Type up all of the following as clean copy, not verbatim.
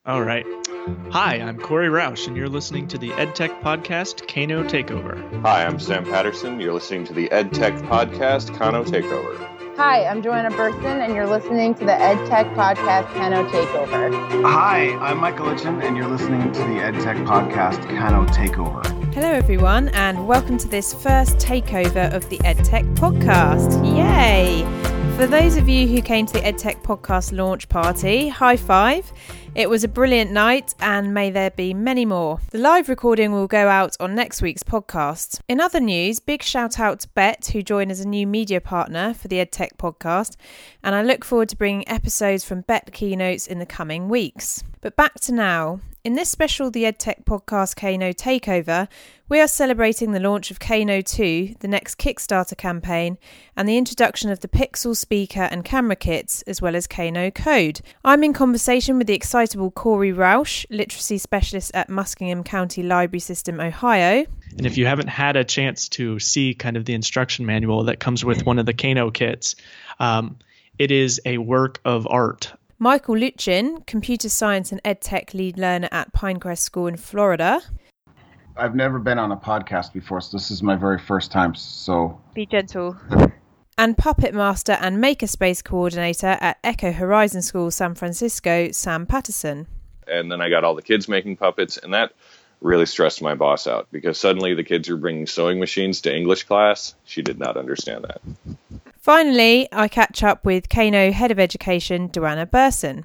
All right. Hi, I'm Corey Roush, and you're listening to the EdTech podcast, Kano Takeover. Hi, I'm Sam Patterson. You're listening to the EdTech podcast, Kano Takeover. Hi, I'm Joanna Burson, and you're listening to the EdTech podcast, Kano Takeover. Hi, I'm Michael Litchin, and you're listening to the EdTech podcast, Kano Takeover. Hello everyone, and welcome to this first takeover of the EdTech podcast. Yay! For those of you who came to the EdTech podcast launch party, high five. It was a brilliant night, and may there be many more. The live recording will go out on next week's podcast. In other news, big shout out to Bet, who joined as a new media partner for the EdTech podcast, and I look forward to bringing episodes from Bet keynotes in the coming weeks. But back to now. In this special The EdTech Podcast Kano Takeover, we are celebrating the launch of Kano 2, the next Kickstarter campaign, and the introduction of the Pixel speaker and camera kits, as well as Kano Code. I'm in conversation with the excitable Corey Roush, literacy specialist at Muskingum County Library System, Ohio. And if you haven't had a chance to see kind of the instruction manual that comes with one of the Kano kits, it is a work of art. Michael Litchin, computer science and edtech lead learner at Pinecrest School in Florida. I've never been on a podcast before, so this is my very first time, so... Be gentle. And puppet master and makerspace coordinator at Echo Horizon School, San Francisco, Sam Patterson. And then I got all the kids making puppets, and that really stressed my boss out, because suddenly the kids were bringing sewing machines to English class. She did not understand that. Finally, I catch up with Kano Head of Education, Joanna Burson.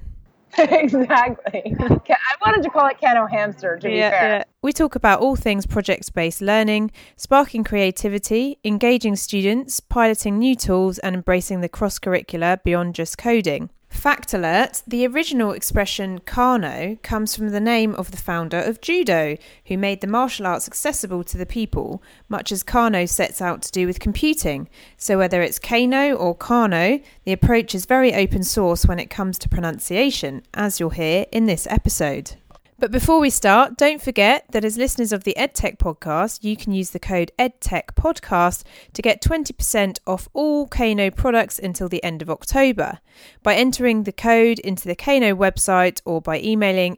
Exactly. I wanted to call it Kano Hamster, to be fair. Yeah. We talk about all things project-based learning, sparking creativity, engaging students, piloting new tools, and embracing the cross-curricular beyond just coding. Fact alert, the original expression Kano comes from the name of the founder of Judo, who made the martial arts accessible to the people, much as Kano sets out to do with computing. So whether it's Kano or Kano, the approach is very open source when it comes to pronunciation, as you'll hear in this episode. But before we start, don't forget that as listeners of the EdTech podcast, you can use the code EdTechPodcast to get 20% off all Kano products until the end of October by entering the code into the Kano website or by emailing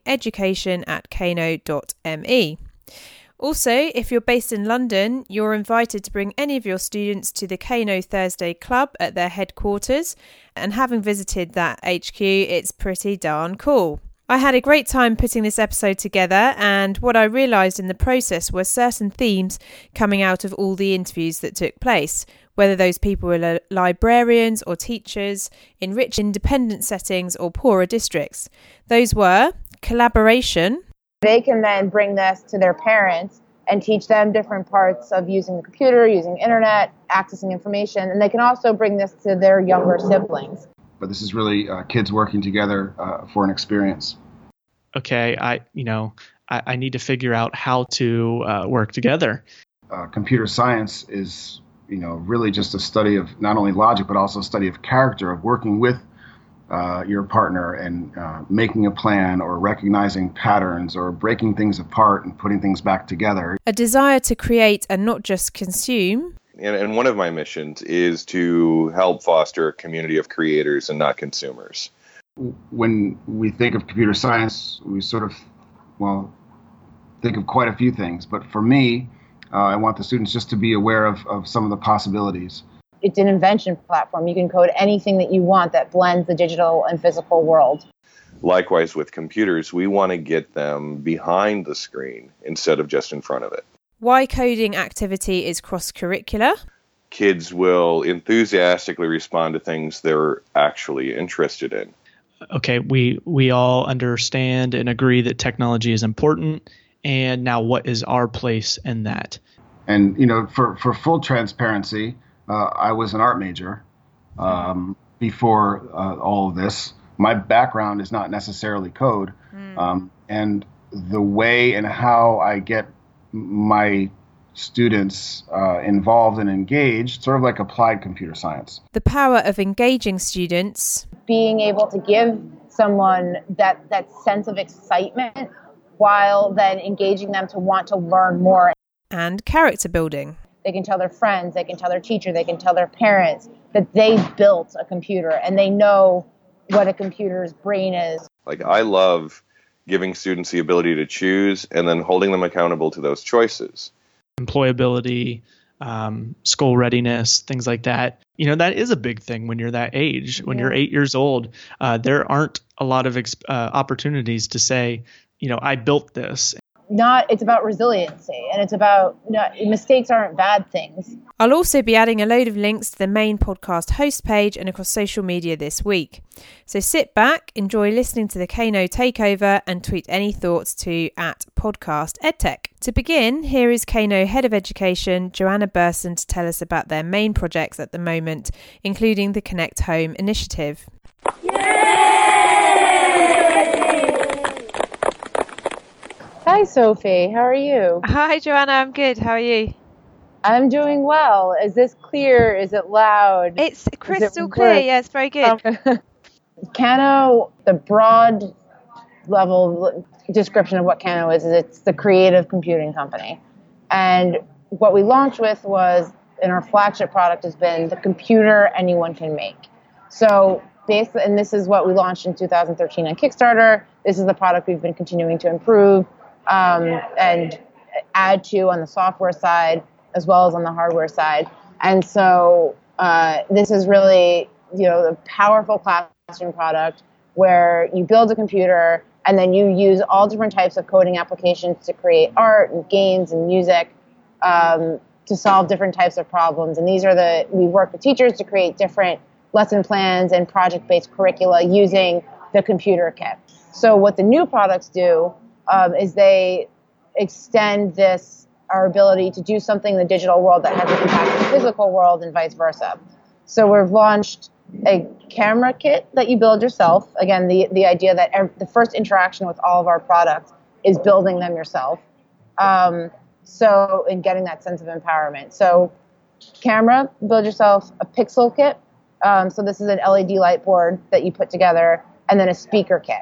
education@kano.me. Also, if you're based in London, you're invited to bring any of your students to the Kano Thursday Club at their headquarters, and having visited that HQ, it's pretty darn cool. I had a great time putting this episode together, and what I realised in the process were certain themes coming out of all the interviews that took place, whether those people were librarians or teachers, in rich independent settings or poorer districts. Those were collaboration. They can then bring this to their parents and teach them different parts of using the computer, using internet, accessing information, and they can also bring this to their younger siblings. But this is really kids working together for an experience. Okay, I need to figure out how to work together. Computer science is, really just a study of not only logic, but also a study of character, of working with your partner and making a plan or recognizing patterns or breaking things apart and putting things back together. A desire to create and not just consume. And one of my missions is to help foster a community of creators and not consumers. When we think of computer science, we sort of, think of quite a few things. But for me, I want the students just to be aware of some of the possibilities. It's an invention platform. You can code anything that you want that blends the digital and physical world. Likewise with computers, we want to get them behind the screen instead of just in front of it. Why coding activity is cross-curricular. Kids will enthusiastically respond to things they're actually interested in. Okay, we all understand and agree that technology is important, and now what is our place in that? And, for full transparency, I was an art major before all of this. My background is not necessarily code, and the way and how I get my students involved and engaged, sort of like applied computer science. The power of engaging students. Being able to give someone that sense of excitement while then engaging them to want to learn more. And character building. They can tell their friends, they can tell their teacher, they can tell their parents that they built a computer and they know what a computer's brain is. Like, I love giving students the ability to choose, and then holding them accountable to those choices. Employability, school readiness, things like that. That is a big thing when you're that age. When you're 8 years old, there aren't a lot of opportunities to say, I built this. It's about resiliency, and it's about mistakes aren't bad things. I'll also be adding a load of links to the main podcast host page and across social media this week. So sit back, enjoy listening to the Kano Takeover, and tweet any thoughts to @podcastedtech. To begin, here is Kano Head of Education, Joanna Burson, to tell us about their main projects at the moment, including the Connect Home initiative. Hi, Sophie. How are you? Hi, Joanna. I'm good. How are you? I'm doing well. Is this clear? Is it loud? It's crystal clear. Yes, very good. Kano, the broad level description of what Kano is it's the creative computing company. And what we launched with was, and our flagship product has been the computer anyone can make. So basically, and this is what we launched in 2013 on Kickstarter. This is the product we've been continuing to improve and add to on the software side as well as on the hardware side. And so this is really, the powerful classroom product where you build a computer and then you use all different types of coding applications to create art and games and music to solve different types of problems. And we work with teachers to create different lesson plans and project-based curricula using the computer kit. So what the new products do is they extend our ability to do something in the digital world that has an impact in the physical world and vice versa. So we've launched a camera kit that you build yourself. Again, the idea that the first interaction with all of our products is building them yourself. And getting that sense of empowerment. So camera, build yourself a pixel kit. So this is an LED light board that you put together, and then a speaker kit.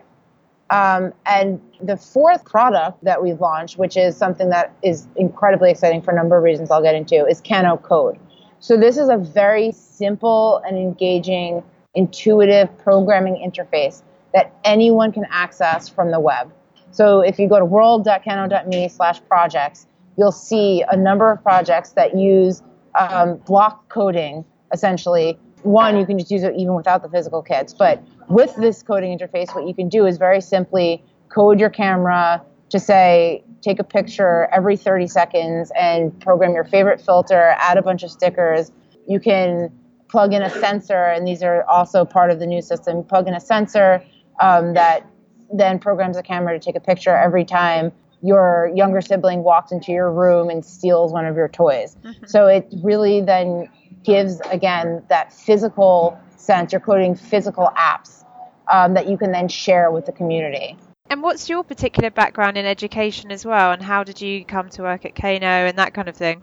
And the fourth product that we've launched, which is something that is incredibly exciting for a number of reasons I'll get into, is Kano Code. So this is a very simple and engaging, intuitive programming interface that anyone can access from the web. So if you go to world.kano.me/projects, you'll see a number of projects that use block coding, essentially. One, you can just use it even without the physical kits. But with this coding interface, what you can do is very simply code your camera to say, take a picture every 30 seconds and program your favorite filter, add a bunch of stickers. You can plug in a sensor, and these are also part of the new system. Plug in a sensor that then programs the camera to take a picture every time your younger sibling walks into your room and steals one of your toys. Mm-hmm. So it really then gives, again, that physical sense. You're coding physical apps that you can then share with the community. And what's your particular background in education as well? And how did you come to work at Kano and that kind of thing?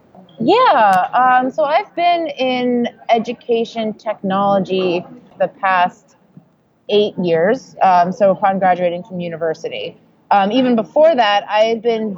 Yeah, so I've been in education technology the past 8 years, so upon graduating from university. Even before that, I had been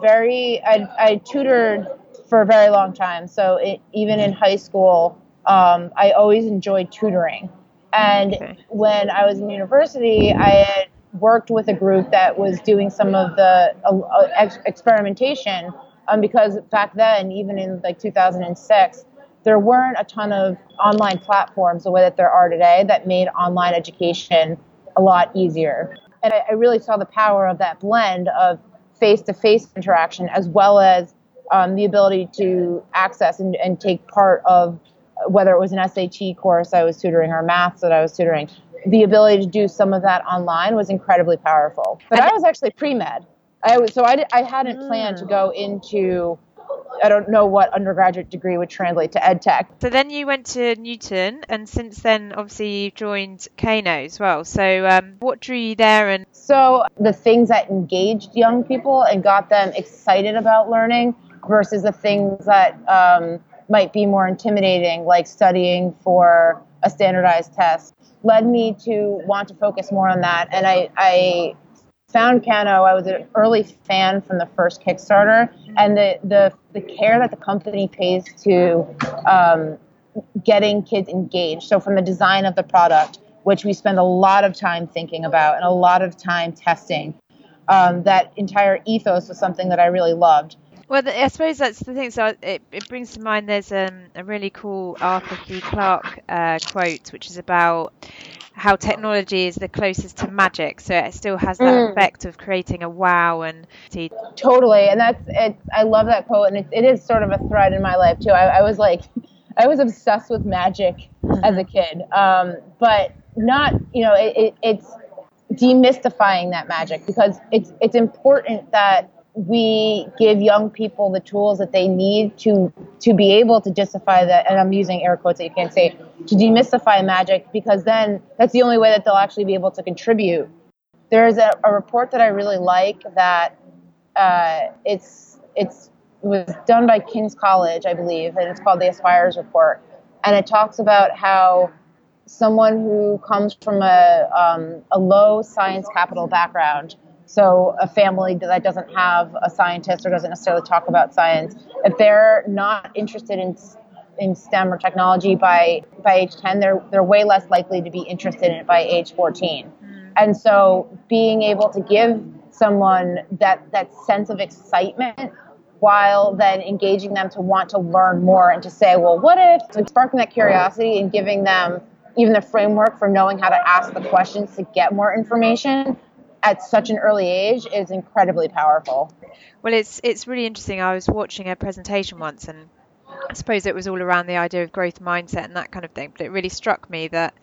I tutored for a very long time. So even in high school, I always enjoyed tutoring. And when I was in university, I had worked with a group that was doing some of the experimentation because back then, even in like 2006, there weren't a ton of online platforms the way that there are today that made online education a lot easier. And I really saw the power of that blend of face-to-face interaction as well as the ability to access and take part of, whether it was an SAT course I was tutoring or maths that I was tutoring, the ability to do some of that online was incredibly powerful. But I was actually pre-med. I hadn't planned to go into, I don't know what undergraduate degree would translate to ed tech. So then you went to Newton, and since then, obviously, you joined Kano as well. So what drew you there? So the things that engaged young people and got them excited about learning versus the things that might be more intimidating, like studying for a standardized test, led me to want to focus more on that. And I found Kano. I was an early fan from the first Kickstarter, and the care that the company pays to getting kids engaged. So from the design of the product, which we spend a lot of time thinking about and a lot of time testing, that entire ethos was something that I really loved. Well, I suppose that's the thing. So it brings to mind there's a really cool Arthur C. Clarke quote, which is about how technology is the closest to magic. So it still has that effect of creating a wow and totally. And that's it. I love that quote, and it is sort of a thread in my life too. I was obsessed with magic as a kid, but not, it's demystifying that magic, because it's important that we give young people the tools that they need to be able to demystify that, and I'm using air quotes that you can't say, to demystify magic, because then that's the only way that they'll actually be able to contribute. There's a report that I really like that it was done by King's College, I believe, and it's called the Aspires Report, and it talks about how someone who comes from a low science capital background, so a family that doesn't have a scientist or doesn't necessarily talk about science, if they're not interested in STEM or technology by age 10, they're way less likely to be interested in it by age 14. And so being able to give someone that sense of excitement while then engaging them to want to learn more and to say, well, what if, so sparking that curiosity and giving them even the framework for knowing how to ask the questions to get more information at such an early age is incredibly powerful. Well, it's really interesting. I was watching a presentation once, and I suppose it was all around the idea of growth mindset and that kind of thing. But it really struck me that,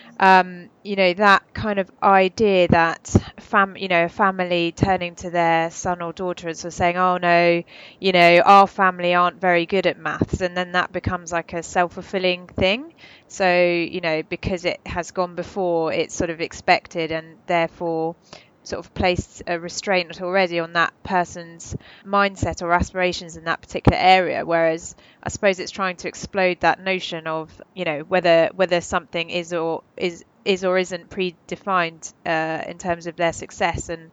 that kind of idea that a family turning to their son or daughter and sort of saying, oh no, our family aren't very good at maths, and then that becomes like a self-fulfilling thing. So, because it has gone before, it's sort of expected, and therefore sort of placed a restraint already on that person's mindset or aspirations in that particular area. Whereas I suppose it's trying to explode that notion of, whether something is or isn't predefined in terms of their success, and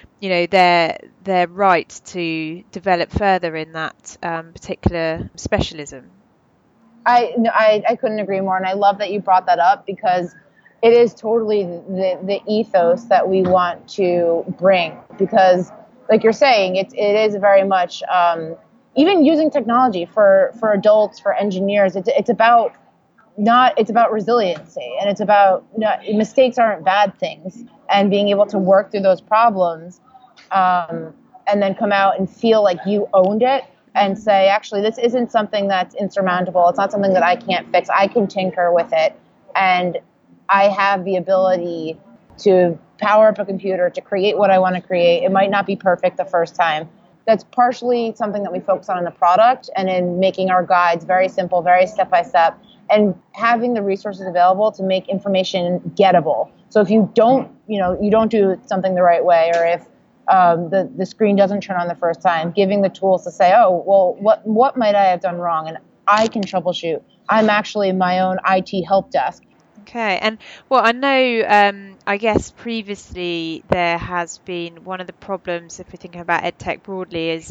their right to develop further in that particular specialism. I couldn't agree more, and I love that you brought that up, because it is totally the ethos that we want to bring, because like you're saying, it is very much, even using technology for adults, for engineers, it's about resiliency, and it's about, mistakes aren't bad things, and being able to work through those problems, and then come out and feel like you owned it and say, actually, this isn't something that's insurmountable. It's not something that I can't fix. I can tinker with it. And I have the ability to power up a computer to create what I want to create. It might not be perfect the first time. That's partially something that we focus on in the product and in making our guides very simple, very step-by-step, and having the resources available to make information gettable. So if you don't do something the right way, or if the screen doesn't turn on the first time, giving the tools to say, oh, well, what might I have done wrong? And I can troubleshoot. I'm actually my own IT help desk. Okay, and well, I know, I guess previously there has been one of the problems, if we're thinking about EdTech broadly, is,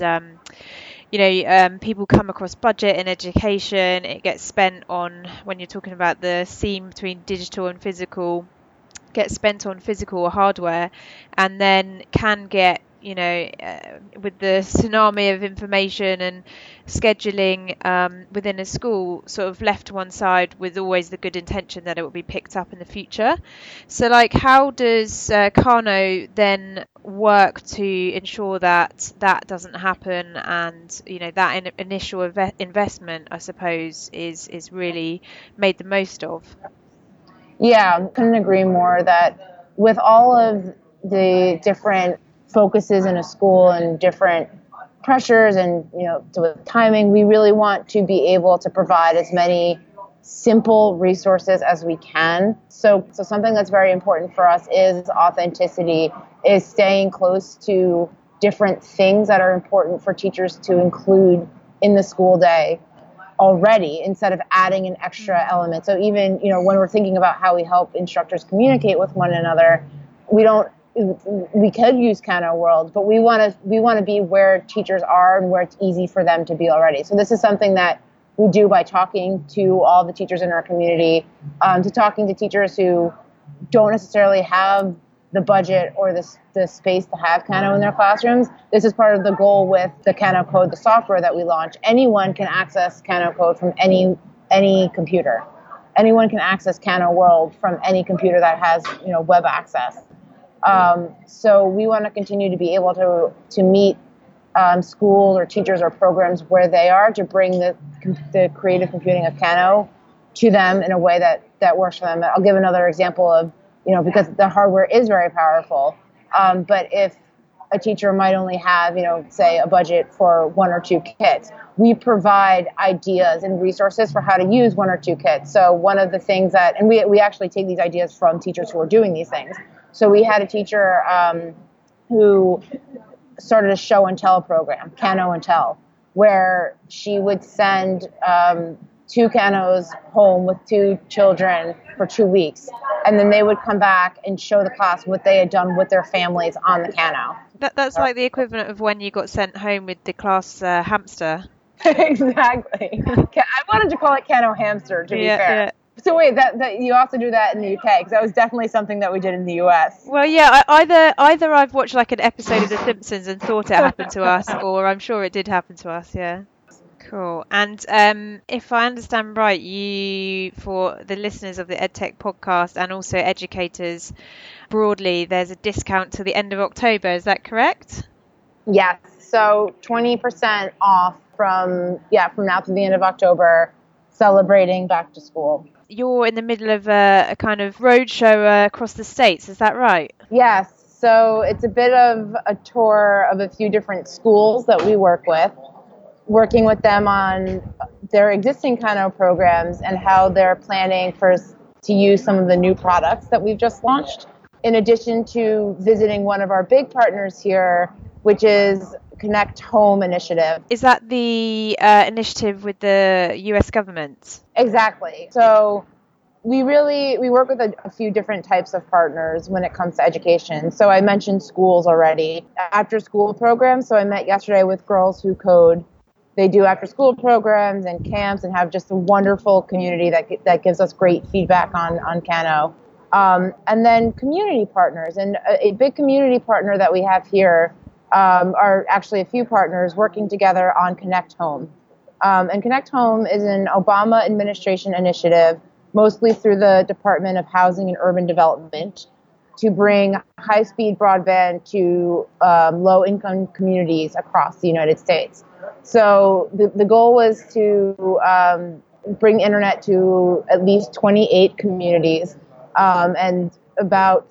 people come across budget in education. It gets spent on, when you're talking about the seam between digital and physical, gets spent on physical or hardware, and then can get, with the tsunami of information and scheduling within a school, sort of left to one side with always the good intention that it will be picked up in the future. So, how does Kano then work to ensure that doesn't happen, and that initial investment, I suppose, is really made the most of? Yeah, couldn't agree more that with all of the different focuses in a school and different pressures and, with timing, we really want to be able to provide as many simple resources as we can. So something that's very important for us is authenticity, is staying close to different things that are important for teachers to include in the school day already, instead of adding an extra element. So even, when we're thinking about how we help instructors communicate with one another, we could use Kano World, but we want to be where teachers are and where it's easy for them to be already. So this is something that we do by talking to all the teachers in our community, to talking to teachers who don't necessarily have the budget or the space to have Kano in their classrooms. This is part of the goal with the Kano Code, the software that we launched. Anyone can access Kano Code from any computer. Anyone can access Kano World from any computer that has web access. So we want to continue to be able to meet schools or teachers or programs where they are, to bring the creative computing of Kano to them in a way that works for them. I'll give another example of, because the hardware is very powerful, but if a teacher might only have, say a budget for 1 or 2 kits, we provide ideas and resources for how to use 1 or 2 kits. So one of the things and we actually take these ideas from teachers who are doing these things. So we had a teacher who started a show and tell program, Kano and Tell, where she would send 2 Kanos home with 2 children for 2 weeks. And then they would come back and show the class what they had done with their families on the Kano. That's like the equivalent of when you got sent home with the class hamster. Exactly. I wanted to call it Kano Hamster, to be fair. Yeah. So wait, that you also do that in the UK? Because that was definitely something that we did in the US. Well, yeah, either I've watched like an episode of The Simpsons and thought it happened to us, or I'm sure it did happen to us, yeah. Cool. And if I understand right, you, for the listeners of the EdTech podcast and also educators broadly, there's a discount to the end of October. Is that correct? Yes. So 20% off from now to the end of October, celebrating back to school. You're in the middle of a kind of roadshow across the States. Is that right? Yes. So it's a bit of a tour of a few different schools that we work with, working with them on their existing Kano programs and how they're planning to use some of the new products that we've just launched, in addition to visiting one of our big partners here, which is Connect Home initiative. Is that the initiative with the US government? Exactly. So we work with a few different types of partners when it comes to education. So I mentioned schools already. After school programs. So I met yesterday with Girls Who Code. They do after school programs and camps and have just a wonderful community that gives us great feedback on Kano. And then community partners. And a big community partner that we have here are actually a few partners working together on Connect Home. And Connect Home is an Obama administration initiative, mostly through the Department of Housing and Urban Development, to bring high-speed broadband to low-income communities across the United States. So the goal was to bring internet to at least 28 communities and about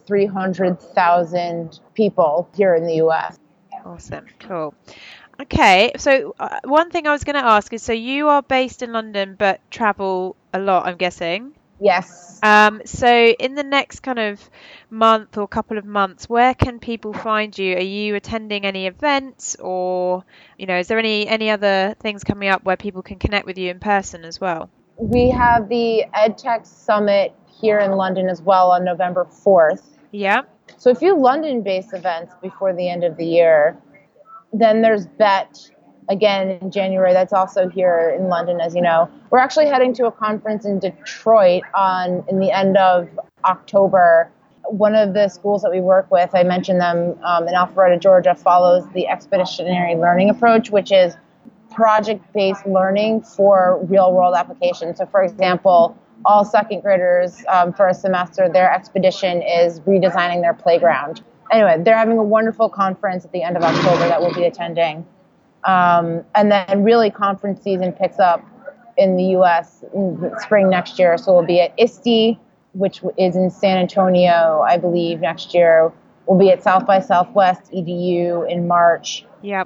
300,000 people here in the U.S. Awesome. Cool. Okay. So one thing I was going to ask is, so you are based in London but travel a lot, I'm guessing? Yes. So in the next kind of month or couple of months, where can people find you? Are you attending any events, or, is there any other things coming up where people can connect with you in person as well? We have the EdTech Summit here in London as well on November 4th. Yeah. So a few London-based events before the end of the year. Then there's BET again in January. That's also here in London, as you know. We're actually heading to a conference in Detroit in the end of October. One of the schools that we work with, I mentioned them in Alpharetta, Georgia, follows the expeditionary learning approach, which is project-based learning for real-world applications. So, for example, all second graders for a semester, their expedition is redesigning their playground. Anyway, they're having a wonderful conference at the end of October that we'll be attending. And then really conference season picks up in the U.S. in spring next year. So we'll be at ISTE, which is in San Antonio, I believe, next year. We'll be at South by Southwest EDU in March. Yep.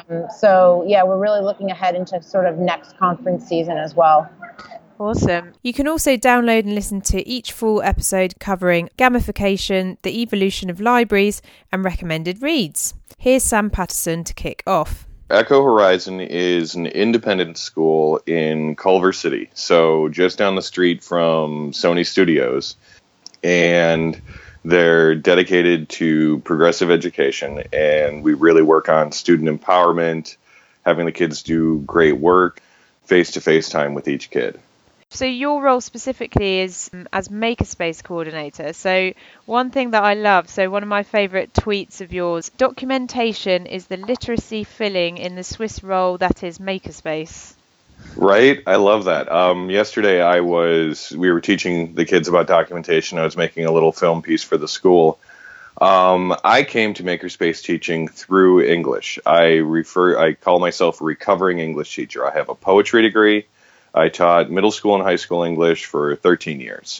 So, we're really looking ahead into sort of next conference season as well. Awesome. You can also download and listen to each full episode covering gamification, the evolution of libraries, and recommended reads. Here's Sam Patterson to kick off. Echo Horizon is an independent school in Culver City, so just down the street from Sony Studios, and they're dedicated to progressive education, and we really work on student empowerment, having the kids do great work, face-to-face time with each kid. So your role specifically is as Makerspace coordinator. So one thing that I love, so one of my favorite tweets of yours, documentation is the literacy filling in the Swiss roll that is Makerspace. Right. I love that. Yesterday we were teaching the kids about documentation. I was making a little film piece for the school. I came to Makerspace teaching through English. I call myself a recovering English teacher. I have a poetry degree. I taught middle school and high school English for 13 years.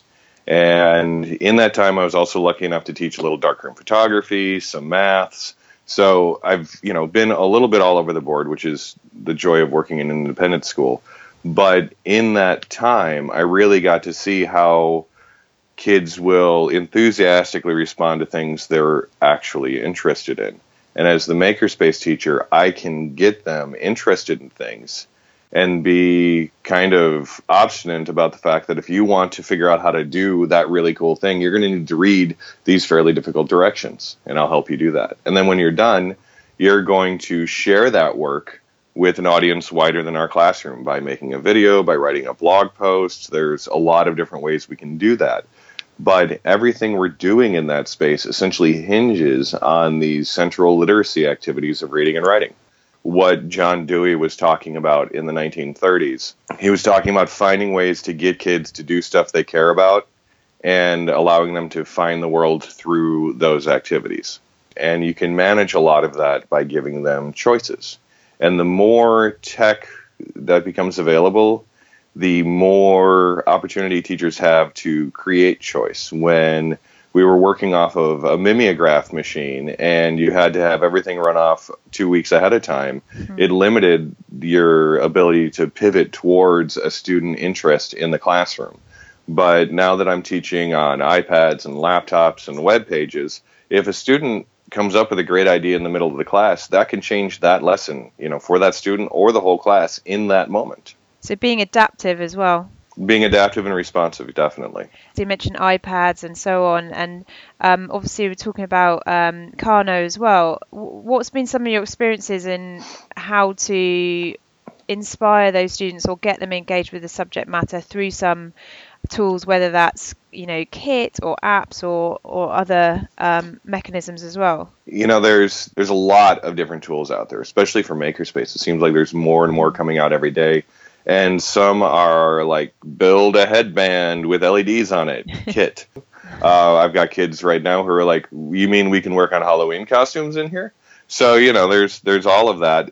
And in that time, I was also lucky enough to teach a little darkroom photography, some maths. So I've, been a little bit all over the board, which is the joy of working in an independent school. But in that time, I really got to see how kids will enthusiastically respond to things they're actually interested in. And as the Makerspace teacher, I can get them interested in things and be kind of obstinate about the fact that if you want to figure out how to do that really cool thing, you're going to need to read these fairly difficult directions, and I'll help you do that. And then when you're done, you're going to share that work with an audience wider than our classroom by making a video, by writing a blog post. There's a lot of different ways we can do that. But everything we're doing in that space essentially hinges on these central literacy activities of reading and writing. What John Dewey was talking about in the 1930s. He was talking about finding ways to get kids to do stuff they care about and allowing them to find the world through those activities. And you can manage a lot of that by giving them choices. And the more tech that becomes available, the more opportunity teachers have to create choice. When we were working off of a mimeograph machine and you had to have everything run off 2 weeks ahead of time, it limited your ability to pivot towards a student interest in the classroom. But now that I'm teaching on iPads and laptops and web pages, if a student comes up with a great idea in the middle of the class, that can change that lesson, for that student or the whole class in that moment. So being adaptive as well. Being adaptive and responsive, definitely. So you mentioned iPads and so on, and obviously we're talking about Kano as well. What's been some of your experiences in how to inspire those students or get them engaged with the subject matter through some tools, whether that's kit or apps or other mechanisms as well? There's a lot of different tools out there, especially for Makerspace. It seems like there's more and more coming out every day. And some are like build a headband with LEDs on it, kit. I've got kids right now who are like, you mean we can work on Halloween costumes in here? So, there's all of that.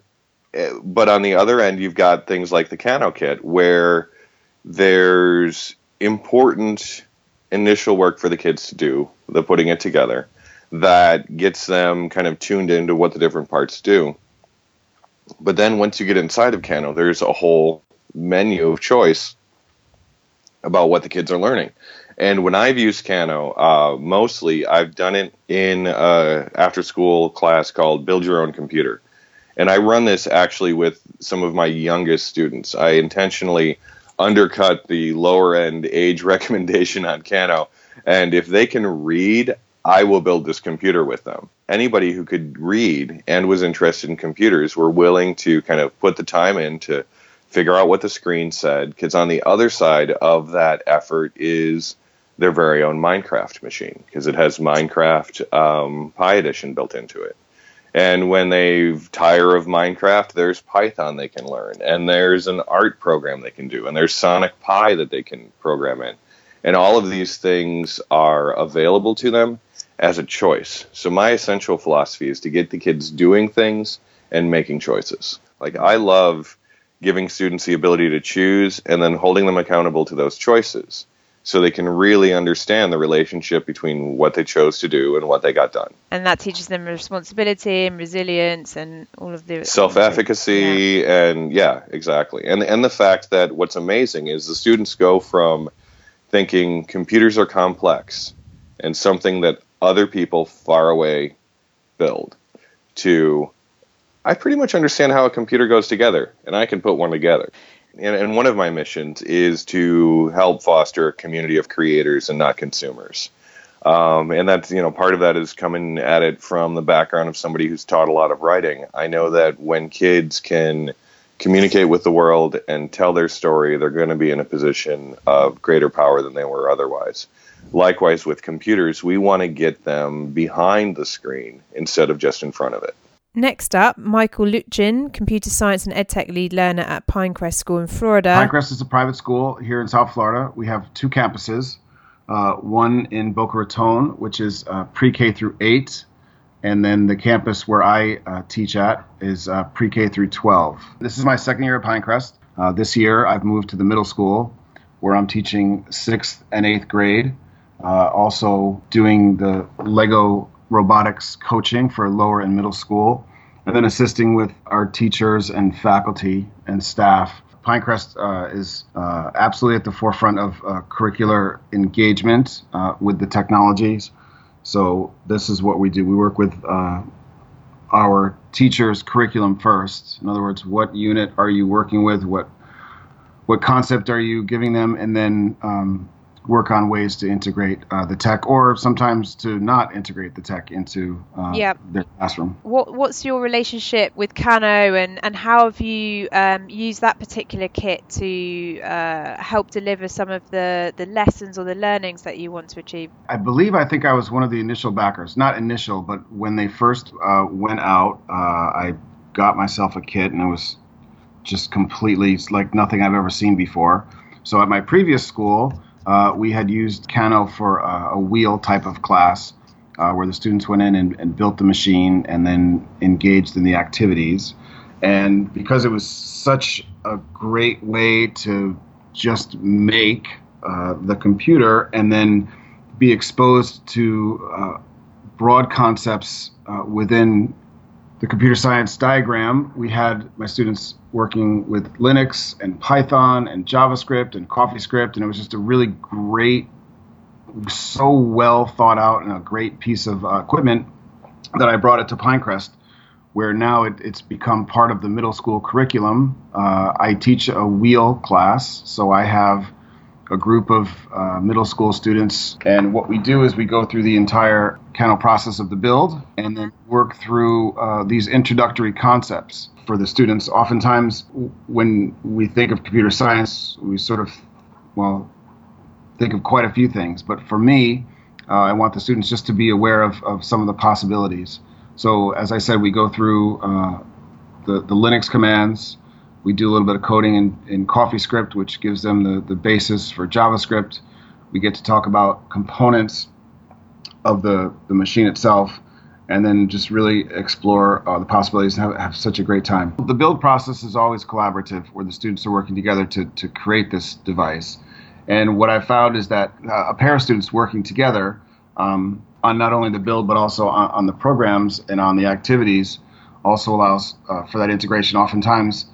But on the other end, you've got things like the Kano kit, where there's important initial work for the kids to do, the putting it together, that gets them kind of tuned into what the different parts do. But then once you get inside of Kano, there's a whole menu of choice about what the kids are learning. And when I've used Kano, mostly I've done it in an after-school class called Build Your Own Computer. And I run this actually with some of my youngest students. I intentionally undercut the lower-end age recommendation on Kano. And if they can read, I will build this computer with them. Anybody who could read and was interested in computers were willing to kind of put the time in to figure out what the screen said, because on the other side of that effort is their very own Minecraft machine, because it has Minecraft Pi Edition built into it. And when they tire of Minecraft, there's Python they can learn, and there's an art program they can do, and there's Sonic Pi that they can program in. And all of these things are available to them as a choice. So my essential philosophy is to get the kids doing things and making choices. Like, I love giving students the ability to choose and then holding them accountable to those choices so they can really understand the relationship between what they chose to do and what they got done. And that teaches them responsibility and resilience and all of the self-efficacy. And exactly. And the fact that what's amazing is the students go from thinking computers are complex and something that other people far away build to, I pretty much understand how a computer goes together, and I can put one together. And one of my missions is to help foster a community of creators and not consumers. And that's, part of that is coming at it from the background of somebody who's taught a lot of writing. I know that when kids can communicate with the world and tell their story, they're going to be in a position of greater power than they were otherwise. Likewise, with computers, we want to get them behind the screen instead of just in front of it. Next up, Michael Lutjin, computer science and edtech lead learner at Pinecrest School in Florida. Pinecrest is a private school here in South Florida. We have 2 campuses, one in Boca Raton, which is pre-K through 8, and then the campus where I teach at is pre-K through 12. This is my second year at Pinecrest. This year, I've moved to the middle school, where I'm teaching 6th and 8th grade, also doing the Lego robotics coaching for lower and middle school, and then assisting with our teachers and faculty and staff. Pinecrest is absolutely at the forefront of curricular engagement with the technologies. So this is what we do. We work with our teachers' curriculum first. In other words, what unit are you working with? What concept are you giving them? And then work on ways to integrate the tech, or sometimes to not integrate the tech into their classroom. What's your relationship with Kano, and how have you used that particular kit to help deliver some of the lessons or the learnings that you want to achieve? I think I was one of the initial backers. Not initial, but when they first went out, I got myself a kit, and it was just completely like nothing I've ever seen before. So at my previous school, we had used Kano for a wheel type of class where the students went in and built the machine and then engaged in the activities. And because it was such a great way to just make the computer and then be exposed to broad concepts within the computer science diagram, we had my students working with Linux and Python and JavaScript and CoffeeScript, and it was just a really great, so well thought out and a great piece of equipment that I brought it to Pinecrest, where now it's become part of the middle school curriculum. I teach a wheel class, so I have a group of middle school students, and what we do is we go through the entire Kano process of the build and then work through these introductory concepts for the students. Oftentimes, when we think of computer science, we sort of, think of quite a few things. But for me, I want the students just to be aware of some of the possibilities. So as I said, we go through the Linux commands. We do a little bit of coding in CoffeeScript, which gives them the basis for JavaScript. We get to talk about components of the machine itself, and then just really explore the possibilities and have such a great time. The build process is always collaborative, where the students are working together to create this device. And what I found is that a pair of students working together on not only the build, but also on the programs and on the activities also allows for that integration. Oftentimes,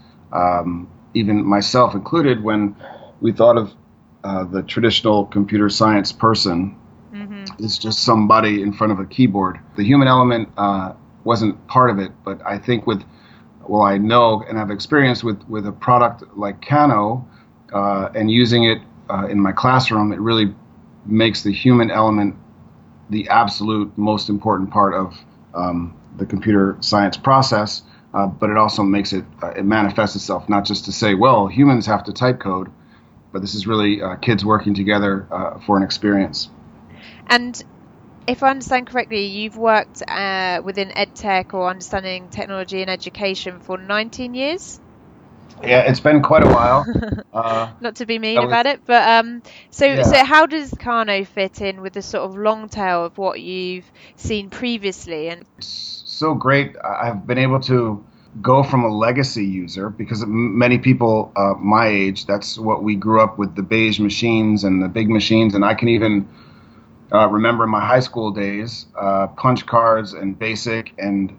even myself included, when we thought of the traditional computer science person, is just somebody in front of a keyboard. The human element wasn't part of it, but I think I know and have experience with a product like Kano and using it in my classroom, it really makes the human element the absolute most important part of the computer science process, but it also makes it manifests itself, not just to say, well, humans have to type code, but this is really kids working together for an experience. And if I understand correctly, you've worked within EdTech or understanding technology and education for 19 years? Yeah, it's been quite a while. Not to be mean about it, but so how does Kano fit in with the sort of long tail of what you've seen previously? And it's so great. I've been able to go from a legacy user, because many people my age, that's what we grew up with, the beige machines and the big machines, and I can even remember in my high school days, punch cards and BASIC, and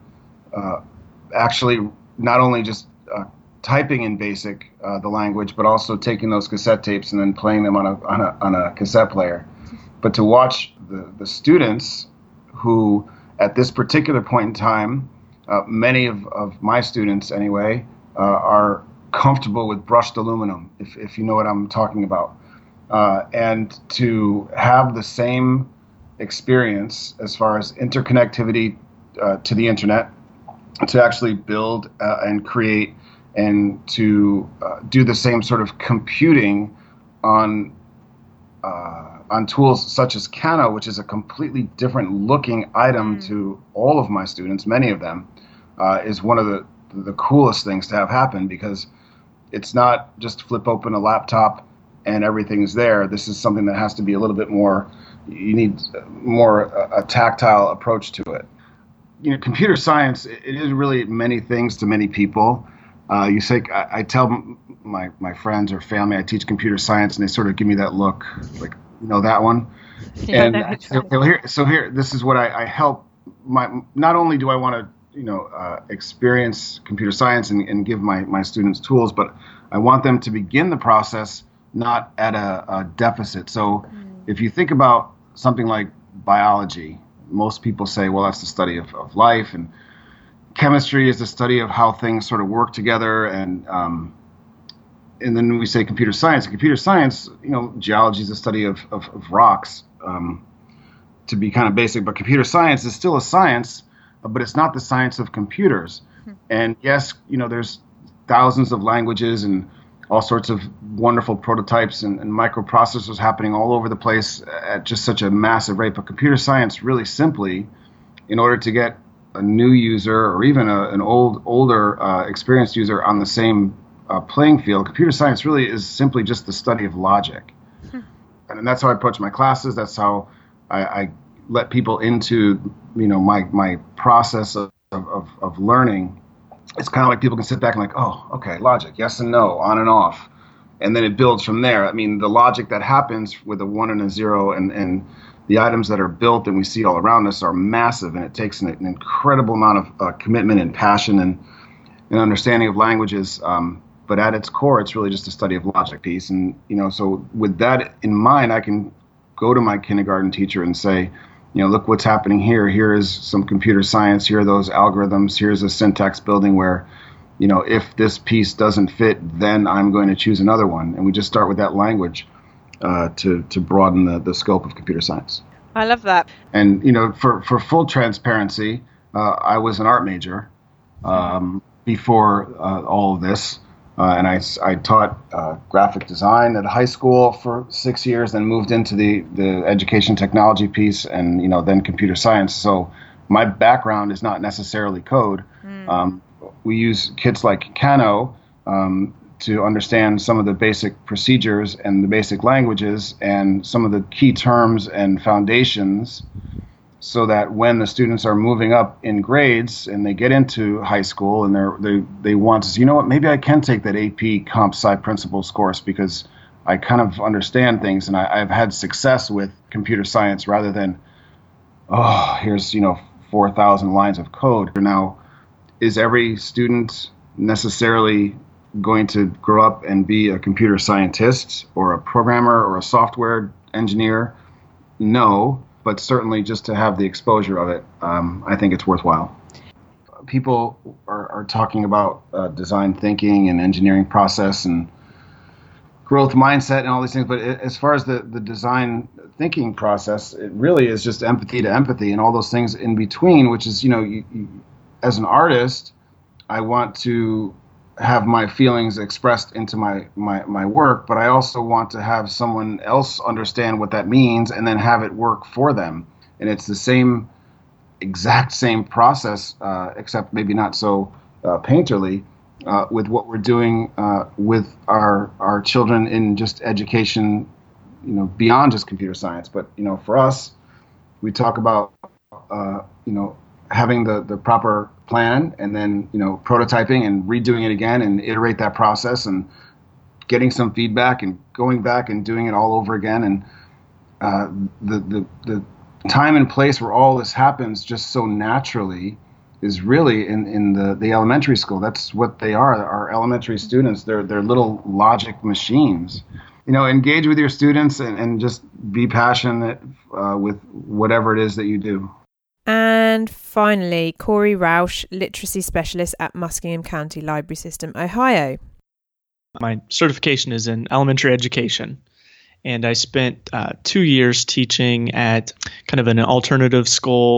actually not only just typing in BASIC, the language, but also taking those cassette tapes and then playing them on a cassette player. But to watch the students who, at this particular point in time, many of my students anyway, are comfortable with brushed aluminum, if you know what I'm talking about. And to have the same experience as far as interconnectivity to the internet, to actually build and create and to do the same sort of computing on tools such as Kano, which is a completely different looking item to all of my students, many of them, is one of the coolest things to have happen, because it's not just flip open a laptop and everything's there. This is something that has to be a little bit more, you need more a tactile approach to it. You know, computer science, it is really many things to many people. You say, I tell my friends or family I teach computer science, and they sort of give me that look, like, you know, that one. Yeah, And here, this is what I help not only do I want to, experience computer science and give my students tools, but I want them to begin the process not at a deficit. So if you think about something like biology, most people say, well, that's the study of life, and chemistry is the study of how things sort of work together, and then we say computer science. Computer science, geology is the study of rocks, to be kind of basic, but computer science is still a science, but it's not the science of computers. And yes, there's thousands of languages and all sorts of wonderful prototypes and microprocessors happening all over the place at just such a massive rate. But computer science, really simply, in order to get a new user or even an older experienced user on the same playing field, computer science really is simply just the study of logic. And that's how I approach my classes. That's how I let people into my process of learning. It's kind of like people can sit back and like, oh, okay, logic, yes and no, on and off. And then it builds from there. I mean, the logic that happens with a 1 and a 0 and the items that are built and we see all around us are massive, and it takes an incredible amount of commitment and passion and understanding of languages. But at its core, it's really just a study of logic piece. And, so with that in mind, I can go to my kindergarten teacher and say, look what's happening here. Here is some computer science. Here are those algorithms. Here's a syntax building where, if this piece doesn't fit, then I'm going to choose another one. And we just start with that language to broaden the scope of computer science. I love that. And, for full transparency, I was an art major before all of this. And I taught graphic design at high school for 6 years, then moved into the education technology piece, and then computer science. So my background is not necessarily code. We use kits like Kano to understand some of the basic procedures and the basic languages and some of the key terms and foundations, so that when the students are moving up in grades and they get into high school and they want to say, maybe I can take that AP Comp Sci Principles course because I kind of understand things and I've had success with computer science, rather than, here's 4,000 lines of code. Now, is every student necessarily going to grow up and be a computer scientist or a programmer or a software engineer? No. But certainly just to have the exposure of it, I think it's worthwhile. People are talking about design thinking and engineering process and growth mindset and all these things. But as far as the design thinking process, it really is just empathy to empathy and all those things in between, which is, as an artist, I want to have my feelings expressed into my work, but I also want to have someone else understand what that means and then have it work for them. And it's the exact same process, except maybe not so painterly, with what we're doing with our children in just education, beyond just computer science. But, for us, we talk about, having the proper plan and then, prototyping and redoing it again and iterate that process and getting some feedback and going back and doing it all over again. And the time and place where all this happens just so naturally is really in the elementary school. That's what they are. Our elementary students, they're little logic machines. Engage with your students and just be passionate with whatever it is that you do. And finally, Corey Rausch, Literacy Specialist at Muskingum County Library System, Ohio. My certification is in elementary education, and I spent 2 years teaching at kind of an alternative school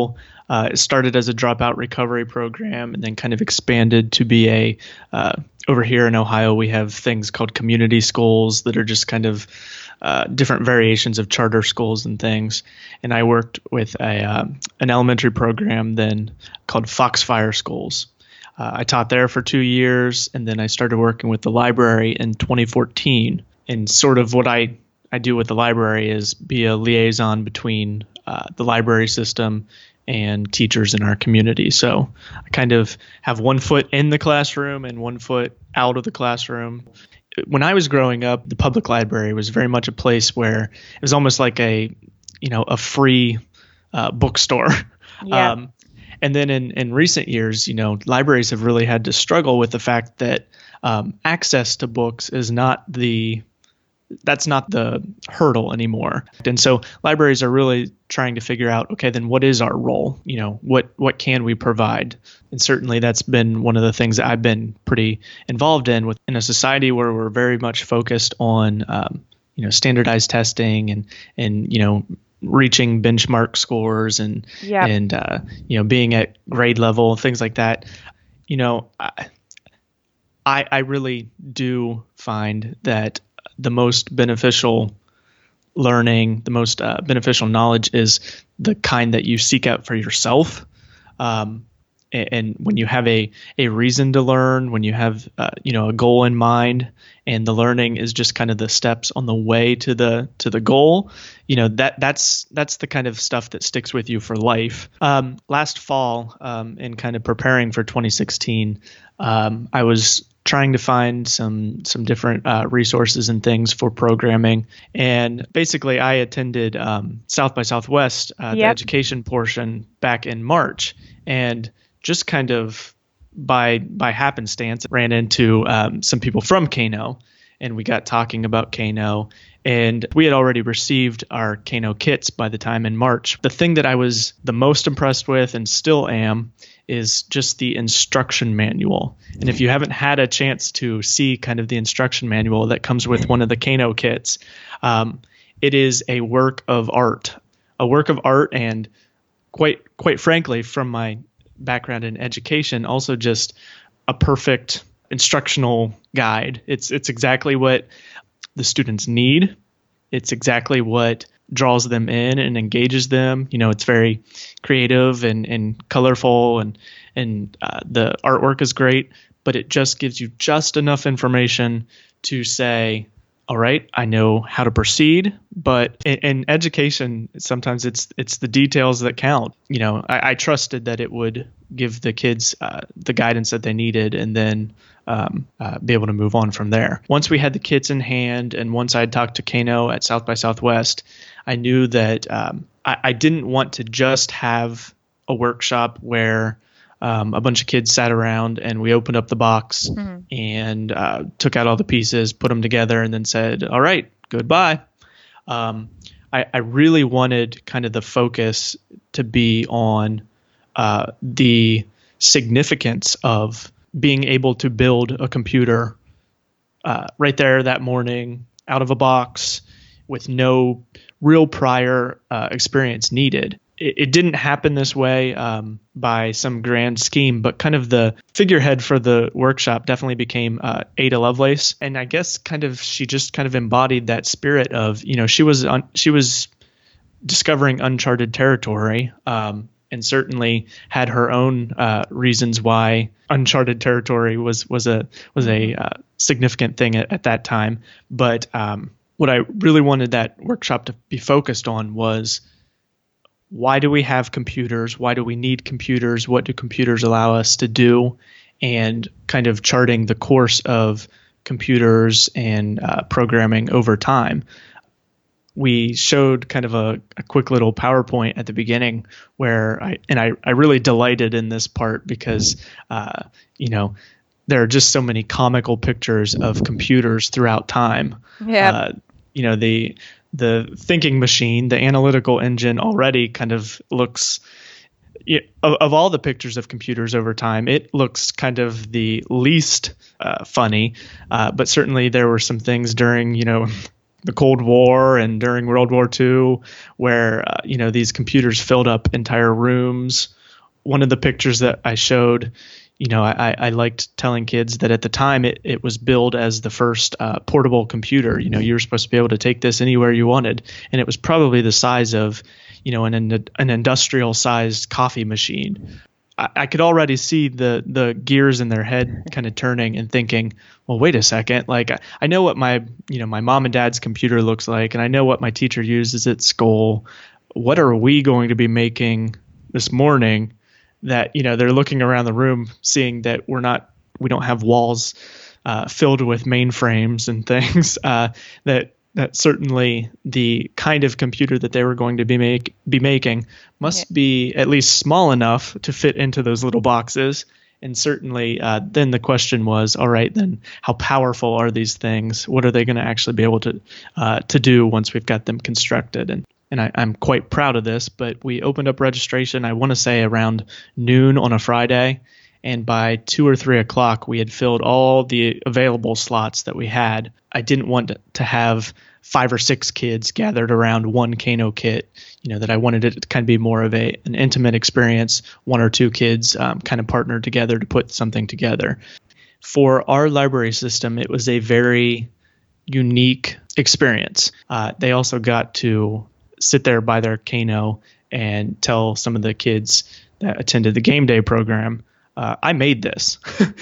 It started as a dropout recovery program and then kind of expanded to be over here in Ohio, we have things called community schools that are just kind of different variations of charter schools and things. And I worked with an elementary program then called Foxfire Schools. I taught there for 2 years, and then I started working with the library in 2014. And sort of what I do with the library is be a liaison between the library system and teachers in our community. So I kind of have 1 foot in the classroom and 1 foot out of the classroom. When I was growing up, the public library was very much a place where it was almost like a free bookstore. Yeah. And then in recent years, libraries have really had to struggle with the fact that access to books is that's not the hurdle anymore. And so libraries are really trying to figure out, okay, then what is our role? What can we provide? And certainly that's been one of the things that I've been pretty involved in a society where we're very much focused on, standardized testing and reaching benchmark scores and being at grade level, things like that. I really do find that the most beneficial learning, the most beneficial knowledge is the kind that you seek out for yourself. And when you have a reason to learn, when you have a goal in mind, and the learning is just kind of the steps on the way to the goal, that's the kind of stuff that sticks with you for life. Last fall, in kind of preparing for 2016, I was trying to find some different resources and things for programming. And basically I attended South by Southwest, the education portion back in March, and just kind of by happenstance ran into some people from Kano, and we got talking about Kano. And we had already received our Kano kits by the time in March. The thing that I was the most impressed with and still am is just the instruction manual. And if you haven't had a chance to see kind of the instruction manual that comes with one of the Kano kits, it is a work of art. And quite frankly, from my background in education, also just a perfect instructional guide. It's exactly what the students need. It's exactly what draws them in and engages them. It's very creative and colorful, and the artwork is great, but it just gives you just enough information to say, all right, I know how to proceed. But in education, sometimes it's the details that count. I trusted that it would give the kids the guidance that they needed, and then be able to move on from there. Once we had the kits in hand, and once I had talked to Kano at South by Southwest, I knew that I didn't want to just have a workshop where a bunch of kids sat around and we opened up the box and took out all the pieces, put them together, and then said, all right, goodbye. I really wanted kind of the focus to be on the significance of being able to build a computer right there that morning out of a box with no real prior experience needed. It didn't happen this way by some grand scheme, but kind of the figurehead for the workshop definitely became Ada Lovelace. And I guess she just kind of embodied that spirit of, she was discovering uncharted territory, and certainly had her own reasons why uncharted territory was a significant thing at that time. But what I really wanted that workshop to be focused on was, why do we have computers? Why do we need computers? What do computers allow us to do? And kind of charting the course of computers and programming over time. We showed kind of a quick little PowerPoint at the beginning where I really delighted in this part because, there are just so many comical pictures of computers throughout time. Yeah. The thinking machine, the analytical engine already kind of looks, of all the pictures of computers over time, it looks kind of the least funny. But certainly there were some things during, the Cold War and during World War II where, these computers filled up entire rooms one of the pictures that I showed, I liked telling kids that at the time it was billed as the first portable computer. You were supposed to be able to take this anywhere you wanted. And it was probably the size of, an industrial sized coffee machine. I could already see the gears in their head kind of turning and thinking, well, wait a second. Like, I know what my mom and dad's computer looks like, and I know what my teacher uses at school. What are we going to be making this morning that, they're looking around the room, seeing that we don't have walls filled with mainframes and things, that certainly the kind of computer that they were going to be making must be at least small enough to fit into those little boxes. And certainly then the question was, all right, then how powerful are these things? What are they going to actually be able to do once we've got them constructed? And I'm quite proud of this, but we opened up registration, I want to say around noon on a Friday. And by 2 or 3 o'clock, we had filled all the available slots that we had. I didn't want to have 5 or 6 kids gathered around one Kano kit, that I wanted it to kind of be more of an intimate experience, 1 or 2 kids kind of partnered together to put something together. For our library system, it was a very unique experience. They also got to sit there by their Kano and tell some of the kids that attended the game day program, I made this.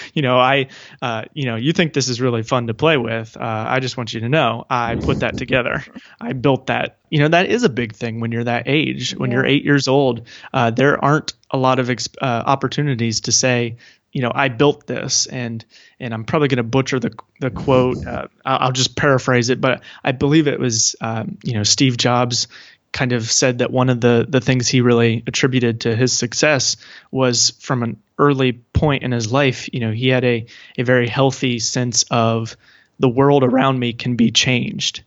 You think this is really fun to play with. I just want you to know I put that together. I built that. That is a big thing when you're that age. When you're 8 years old, there aren't a lot of opportunities to say, I built this, and I'm probably going to butcher the quote. I'll just paraphrase it, but I believe it was, Steve Jobs kind of said that one of the things he really attributed to his success was from an early point in his life. He had a very healthy sense of the world around me can be changed.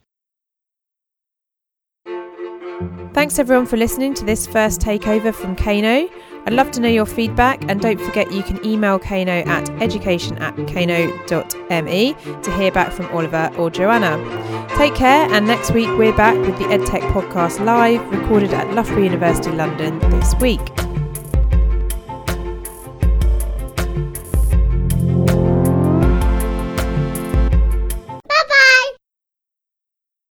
Thanks everyone for listening to this first takeover from Kano. I'd love to know your feedback, and don't forget you can email Kano at education@kano.me to hear back from Oliver or Joanna. Take care, and next week we're back with the EdTech Podcast Live, recorded at Loughborough University London this week.